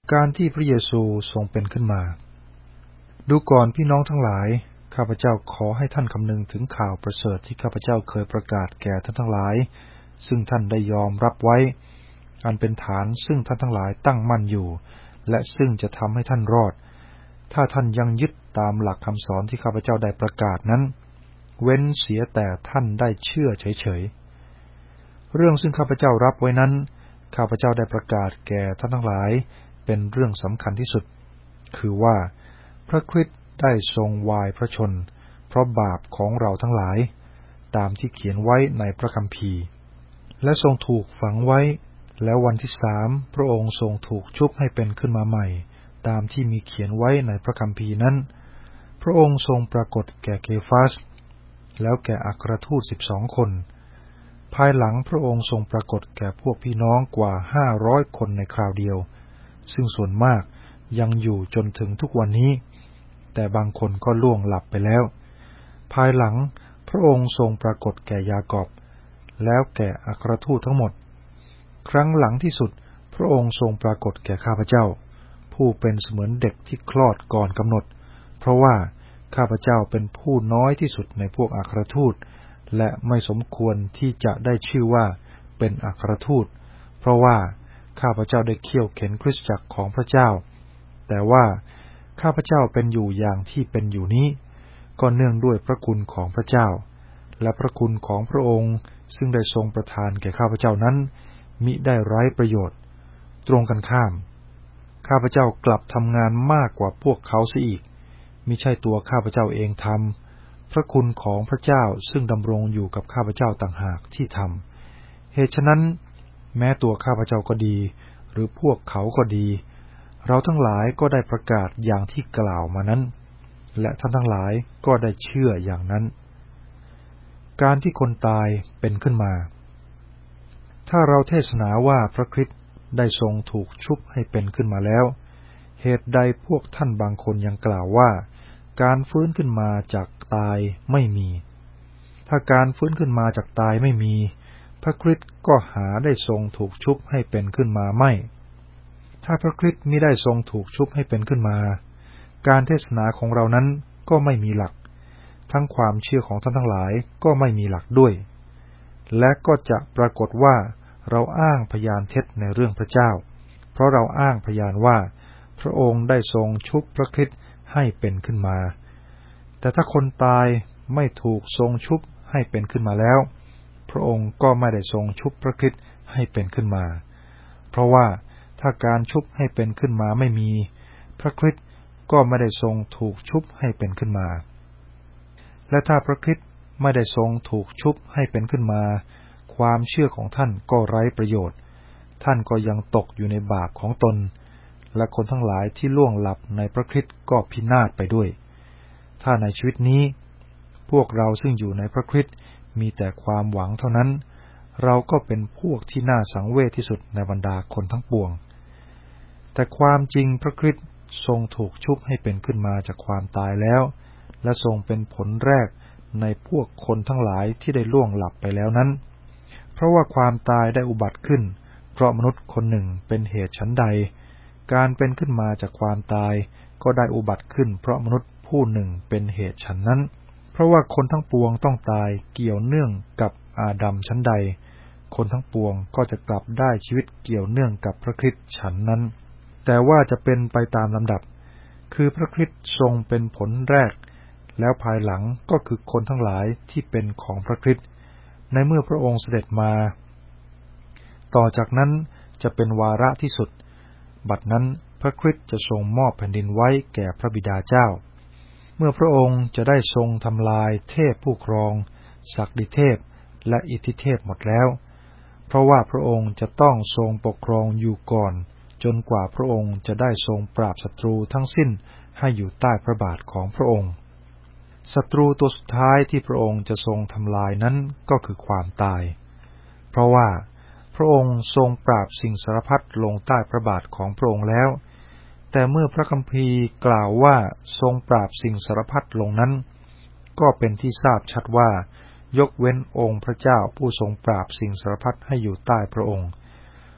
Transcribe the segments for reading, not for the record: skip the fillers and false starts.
การที่พระเยซูทรงเป็นขึ้นมาดูก่อนพี่น้องทั้งหลายข้าพเจ้าขอให้ท่านคำนึงถึงข่าวประเสริฐที่ข้าพเจ้าเคยประกาศแก่ท่านทั้งหลายซึ่งท่านได้ยอมรับไว้อันเป็นฐานซึ่งท่านทั้งหลายตั้งมั่นอยู่และซึ่งจะทำให้ท่านรอดถ้าท่านยังยึดตามหลักคำสอนที่ข้าพเจ้าได้ประกาศนั้นเว้นเสียแต่ท่านได้เชื่อเฉยๆเรื่องซึ่งข้าพเจ้ารับไว้นั้นข้าพเจ้าได้ประกาศแก่ท่านทั้งหลายเป็นเรื่องสำคัญที่สุดคือว่าพระคริสต์ได้ทรงวายพระชนเพราะบาปของเราทั้งหลายตามที่เขียนไว้ในพระคัมภีร์และทรงถูกฝังไว้แล้ววันที่3พระองค์ทรงถูกชุบให้เป็นขึ้นมาใหม่ตามที่มีเขียนไว้ในพระคัมภีร์นั้นพระองค์ทรงปรากฏแก่เคฟาสแล้วแก่อัครทูต12คนภายหลังพระองค์ทรงปรากฏแก่พวกพี่น้องกว่า500คนในคราวเดียวซึ่งส่วนมากยังอยู่จนถึงทุกวันนี้แต่บางคนก็ล่วงหลับไปแล้วภายหลังพระองค์ทรงปรากฏแก่ยากอบแล้วแก่อัครทูตทั้งหมดครั้งหลังที่สุดพระองค์ทรงปรากฏแก่ข้าพเจ้าผู้เป็นเสมือนเด็กที่คลอดก่อนกำหนดเพราะว่าข้าพเจ้าเป็นผู้น้อยที่สุดในพวกอัครทูตและไม่สมควรที่จะได้ชื่อว่าเป็นอัครทูตเพราะว่าข้าพเจ้าได้เคี่ยวเข็นคริสตจักรของพระเจ้าแต่ว่าข้าพเจ้าเป็นอยู่อย่างที่เป็นอยู่นี้ก็เนื่องด้วยพระคุณของพระเจ้าและพระคุณของพระองค์ซึ่งได้ทรงประทานแก่ข้าพเจ้านั้นมิได้ไร้ประโยชน์ตรงกันข้ามข้าพเจ้ากลับทำงานมากกว่าพวกเขาเสียอีกมิใช่ตัวข้าพเจ้าเองทำพระคุณของพระเจ้าซึ่งดำรงอยู่กับข้าพเจ้าต่างหากที่ทำเหตุฉะนั้นแม้ตัวข้าพเจ้าก็ดีหรือพวกเขาก็ดีเราทั้งหลายก็ได้ประกาศอย่างที่กล่าวมานั้นและท่านทั้งหลายก็ได้เชื่ออย่างนั้นการที่คนตายเป็นขึ้นมาถ้าเราเทศนาว่าพระคริสต์ได้ทรงถูกชุบให้เป็นขึ้นมาแล้วเหตุใดพวกท่านบางคนยังกล่าวว่าการฟื้นขึ้นมาจากตายไม่มีถ้าการฟื้นขึ้นมาจากตายไม่มีพระคริสต์ก็หาได้ทรงถูกชุบให้เป็นขึ้นมาไม่ถ้าพระคริสต์มิได้ทรงถูกชุบให้เป็นขึ้นมาการเทศนาของเรานั้นก็ไม่มีหลักทั้งความเชื่อของท่านทั้งหลายก็ไม่มีหลักด้วยและก็จะปรากฏว่าเราอ้างพยานเท็จในเรื่องพระเจ้าเพราะเราอ้างพยานว่าพระองค์ได้ทรงชุบพระคริสต์ให้เป็นขึ้นมาแต่ถ้าคนตายไม่ถูกทรงชุบให้เป็นขึ้นมาแล้วพระองค์ก็ไม่ได้ทรงชุบพระคริสต์ให้เป็นขึ้นมาเพราะว่าถ้าการชุบให้เป็นขึ้นมาไม่มีพระคริสต์ก็ไม่ได้ทรงถูกชุบให้เป็นขึ้นมาและถ้าพระคริสต์ไม่ได้ทรงถูกชุบให้เป็นขึ้นมาความเชื่อของท่านก็ไร้ประโยชน์ท่านก็ยังตกอยู่ในบาปของตนและคนทั้งหลายที่ล่วงหลับในพระคริสต์ก็พินาศไปด้วยถ้าในชีวิตนี้พวกเราซึ่งอยู่ในพระคริสต์มีแต่ความหวังเท่านั้นเราก็เป็นพวกที่น่าสังเวชที่สุดในบรรดาคนทั้งปวงแต่ความจริงพระคริสต์ทรงถูกชุบให้เป็นขึ้นมาจากความตายแล้วและทรงเป็นผลแรกในพวกคนทั้งหลายที่ได้ล่วงหลับไปแล้วนั้นเพราะว่าความตายได้อุบัติขึ้นเพราะมนุษย์คนหนึ่งเป็นเหตุฉันใดการเป็นขึ้นมาจากความตายก็ได้อุบัติขึ้นเพราะมนุษย์ผู้หนึ่งเป็นเหตุฉันนั้นเพราะว่าคนทั้งปวงต้องตายเกี่ยวเนื่องกับอาดัมฉันใดคนทั้งปวงก็จะกลับได้ชีวิตเกี่ยวเนื่องกับพระคริสต์ฉันนั้นแต่ว่าจะเป็นไปตามลำดับคือพระคริสต์ทรงเป็นผลแรกแล้วภายหลังก็คือคนทั้งหลายที่เป็นของพระคริสต์ในเมื่อพระองค์เสด็จมาต่อจากนั้นจะเป็นวาระที่สุดบัดนั้นพระคริสต์จะทรงมอบแผ่นดินไว้แก่พระบิดาเจ้าเมื่อพระองค์จะได้ทรงทำลายเทพผู้ครองศักดิเทพและอิทธิเทพหมดแล้วเพราะว่าพระองค์จะต้องทรงปกครองอยู่ก่อนจนกว่าพระองค์จะได้ทรงปราบศัตรูทั้งสิ้นให้อยู่ใต้พระบาทของพระองค์ศัตรูตัวสุดท้ายที่พระองค์จะทรงทำลายนั้นก็คือความตายเพราะว่าพระองค์ทรงปราบสิ่งสารพัดลงใต้พระบาทของพระองค์แล้วแต่เมื่อพระคัมภีร์กล่าวว่าทรงปราบสิ่งสารพัดลงนั้นก็เป็นที่ทราบชัดว่ายกเว้นองค์พระเจ้าผู้ทรงปราบสิ่งสารพัดให้อยู่ใต้พระองค์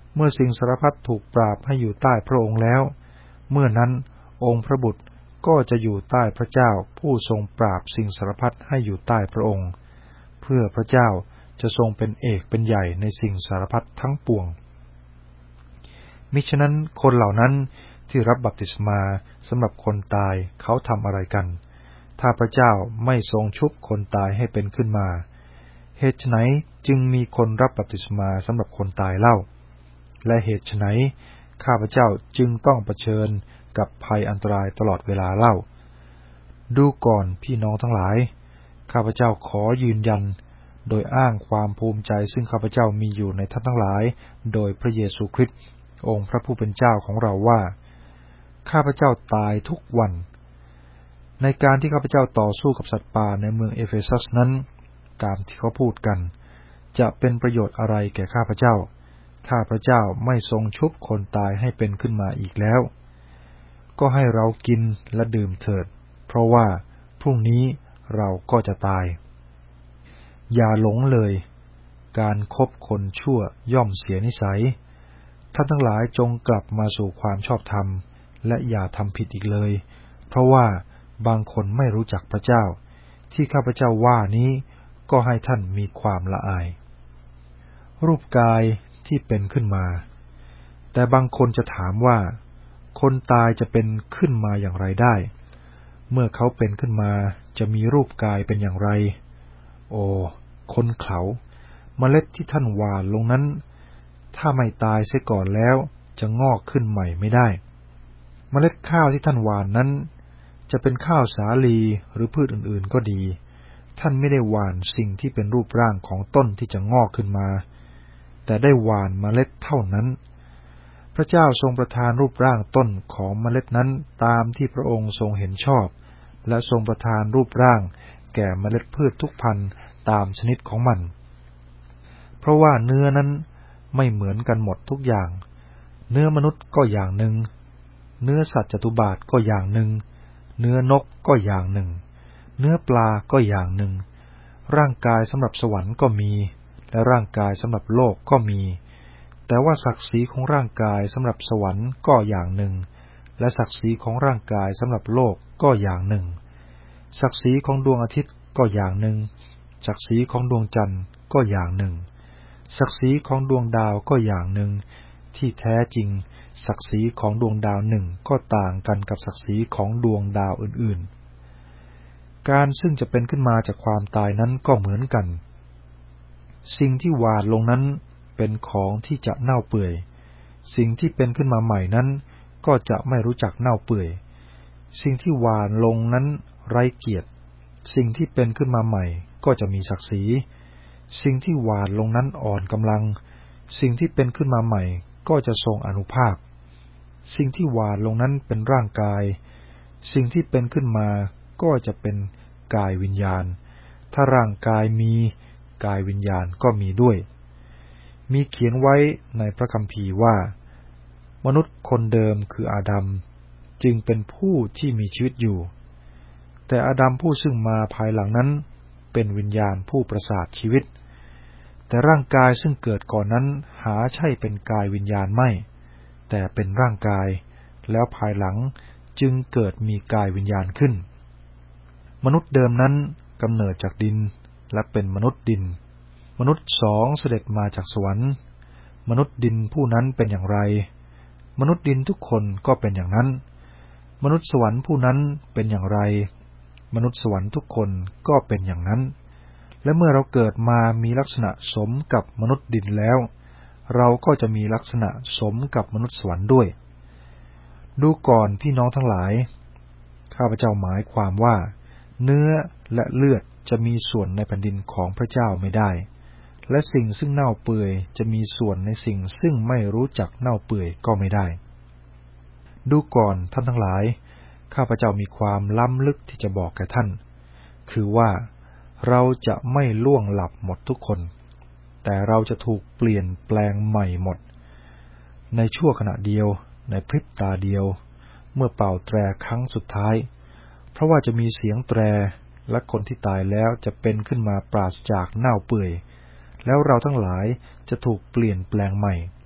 เมื่อสิ่งสารพัดถูกปราบให้อยู่ใต้พระองค์แล้วเมื่อนั้นองค์พระบุตรก็จะอยู่ใต้พระเจ้าผู้ทรงปราบสิ่งสารพัดให้อยู่ใต้พระองค์เพื่อพระเจ้าจะทรงเป็นเอกเป็นใหญ่ในสิ่งสารพัดทั้งปวงมิฉะนั้นคนเหล่านั้นที่รับบัพติศมาสำหรับคนตายเขาทำอะไรกันถ้าพระเจ้าไม่ทรงชุบคนตายให้เป็นขึ้นมาเหตุไฉนจึงมีคนรับบัพติศมาสำหรับคนตายเล่าและเหตุไฉนข้าพเจ้าจึงต้องเผชิญกับภัยอันตรายตลอดเวลาเล่าดูก่อนพี่น้องทั้งหลายข้าพเจ้าขอยืนยันโดยอ้างความภูมิใจซึ่งข้าพเจ้ามีอยู่ในท่านทั้งหลายโดยพระเยซูคริสต์องค์พระผู้เป็นเจ้าของเราว่าข้าพเจ้าตายทุกวันในการที่ข้าพเจ้าต่อสู้กับสัตว์ป่าในเมืองเอเฟซัสนั้นตามที่เขาพูดกันจะเป็นประโยชน์อะไรแก่ข้าพเจ้าถ้าพระเจ้าไม่ทรงชุบคนตายให้เป็นขึ้นมาอีกแล้วก็ให้เรากินและดื่มเถิดเพราะว่าพรุ่งนี้เราก็จะตายอย่าหลงเลยการคบคนชั่วย่อมเสียนิสัยท่านทั้งหลายจงกลับมาสู่ความชอบธรรมและอย่าทำผิดอีกเลยเพราะว่าบางคนไม่รู้จักพระเจ้าที่ข้าพเจ้าว่านี้ก็ให้ท่านมีความละอายรูปกายที่เป็นขึ้นมาแต่บางคนจะถามว่าคนตายจะเป็นขึ้นมาอย่างไรได้เมื่อเขาเป็นขึ้นมาจะมีรูปกายเป็นอย่างไรโอ้คนเขาเมล็ดที่ท่านหว่านลงนั้นถ้าไม่ตายเสียก่อนแล้วจะงอกขึ้นใหม่ไม่ได้เมล็ดข้าวที่ท่านหว่านนั้นจะเป็นข้าวสาลีหรือพืชอื่นๆก็ดีท่านไม่ได้หว่านสิ่งที่เป็นรูปร่างของต้นที่จะงอกขึ้นมาแต่ได้หว่านเมล็ดเท่านั้นพระเจ้าทรงประทานรูปร่างต้นของเมล็ดนั้นตามที่พระองค์ทรงเห็นชอบและทรงประทานรูปร่างแก่เมล็ดพืชทุกพันธุ์ตามชนิดของมันเพราะว่าเนื้อนั้นไม่เหมือนกันหมดทุกอย่างเนื้อมนุษย์ก็อย่างหนึ่งเนื้อสัตว์จตุบาทก็อย่างหนึ่งเนื้อนกก็อย่างหนึ่งเนื้อปลาก็อย่างหนึ่งร่างกายสำหรับสวรรค์ก็มีและร่างกายสำหรับโลกก็มีแต่ว่าศักดิ์ศรีของร่างกายสำหรับสวรรค์ก็อย่างหนึ่งและศักดิ์ศรีของร่างกายสำหรับโลกก็อย่างหนึ่งศักดิ์ศรีของดวงอาทิตย์ก็อย่างหนึ่งศักดิ์ศรีของดวงจันทร์ก็อย่างหนึ่งศักดิ์ศรีของดวงดาวก็อย่างหนึ่งที่แท้จริงศักดิ์ศรีของดวงดาวหนึ่งก็ต่างกันกับศักดิ์ศรีของดวงดาวอื่นๆการซึ่งจะเป็นขึ้นมาจากความตายนั้นก็เหมือนกันสิ่งที่หว่านลงนั้นเป็นของที่จะเน่าเปื่อยสิ่งที่เป็นขึ้นมาใหม่นั้นก็จะไม่รู้จักเน่าเปื่อยสิ่งที่หว่านลงนั้นไร้เกียรติสิ่งที่เป็นขึ้นมาใหม่ก็จะมีศักดิ์ศรีสิ่งที่หว่านลงนั้นอ่อนกำลังสิ่งที่เป็นขึ้นมาใหม่ก็จะทรงอานุภาพสิ่งที่หว่านลงนั้นเป็นร่างกายสิ่งที่เป็นขึ้นมาก็จะเป็นกายวิญญาณถ้าร่างกายมีกายวิญญาณก็มีด้วยมีเขียนไว้ในพระคัมภีร์ว่ามนุษย์คนเดิมคืออาดัมจึงเป็นผู้ที่มีชีวิตอยู่แต่อาดัมผู้ซึ่งมาภายหลังนั้นเป็นวิญญาณผู้ประสาทชีวิตแต่ร่างกายซึ่งเกิดก่อนนั้นหาใช่เป็นกายวิญญาณไม่แต่เป็นร่างกายแล้วภายหลังจึงเกิดมีกายวิญญาณขึ้นมนุษย์เดิมนั้นกำเนิดจากดินและเป็นมนุษย์ดินมนุษย์สองเสด็จมาจากสวรรค์มนุษย์ดินผู้นั้นเป็นอย่างไรมนุษย์ดินทุกคนก็เป็นอย่างนั้นมนุษย์สวรรค์ผู้นั้นเป็นอย่างไรมนุษย์สวรรค์ทุกคนก็เป็นอย่างนั้นและเมื่อเราเกิดมามีลักษณะสมกับมนุษย์ดินแล้วเราก็จะมีลักษณะสมกับมนุษย์สวรรค์ด้วยดูก่อนพี่น้องทั้งหลายข้าพเจ้าหมายความว่าเนื้อและเลือดจะมีส่วนในแผ่นดินของพระเจ้าไม่ได้และสิ่งซึ่งเน่าเปื่อยจะมีส่วนในสิ่งซึ่งไม่รู้จักเน่าเปื่อยก็ไม่ได้ดูก่อนท่านทั้งหลายข้าพเจ้ามีความล้ำลึกที่จะบอกแก่ท่านคือว่าเราจะไม่ล่วงหลับหมดทุกคนแต่เราจะถูกเปลี่ยนแปลงใหม่หมดในชั่วขณะเดียวในพริบตาเดียวเมื่อเป่าแตรครั้งสุดท้ายเพราะว่าจะมีเสียงแตรและคนที่ตายแล้วจะเป็นขึ้นมาปราศจากเน่าเปื่อยแล้วเราทั้งหลายจะถูกเปลี่ยนแปลงใหม่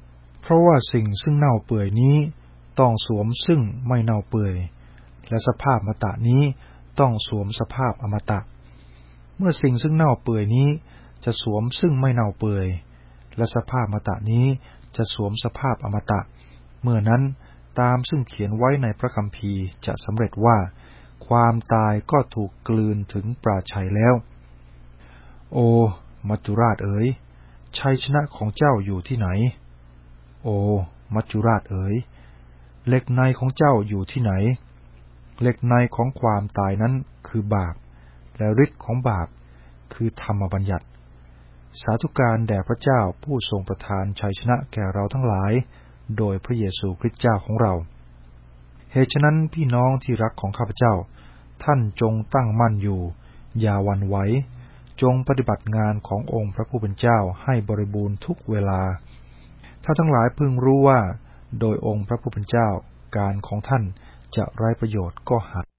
เพราะว่าสิ่งซึ่งเน่าเปื่อยนี้ต้องสวมซึ่งไม่เน่าเปื่อยและสภาพอมตะนี้ต้องสวมสภาพอมตะเมื่อสิ่งซึ่งเน่าเปื่อยนี้จะสวมซึ่งไม่เน่าเปื่อยและสภาพอมตะนี้จะสวมสภาพอมตะเมื่อนั้นตามซึ่งเขียนไว้ในพระคัมภีร์จะสำเร็จว่าความตายก็ถูกกลืนถึงปราชัยแล้วโอมัจจุราชเอ๋ยชัยชนะของเจ้าอยู่ที่ไหนโอมัจจุราชเอ๋ยเหล็กในของเจ้าอยู่ที่ไหนเหล็กในของความตายนั้นคือบาปและฤทธิ์ของบาปคือธรรมบัญญัติสาธุการแด่พระเจ้าผู้ทรงประทานชัยชนะแก่เราทั้งหลายโดยพระเยซูคริสต์เจ้าของเราเหตุฉะนั้นพี่น้องที่รักของข้าพเจ้าท่านจงตั้งมั่นอยู่อย่าหวั่นไหวจงปฏิบัติงานขององค์พระผู้เป็นเจ้าให้บริบูรณ์ทุกเวลาถ้าทั้งหลายพึงรู้ว่าโดยองค์พระผู้เป็นเจ้าการของท่านจะไร้ประโยชน์ก็หา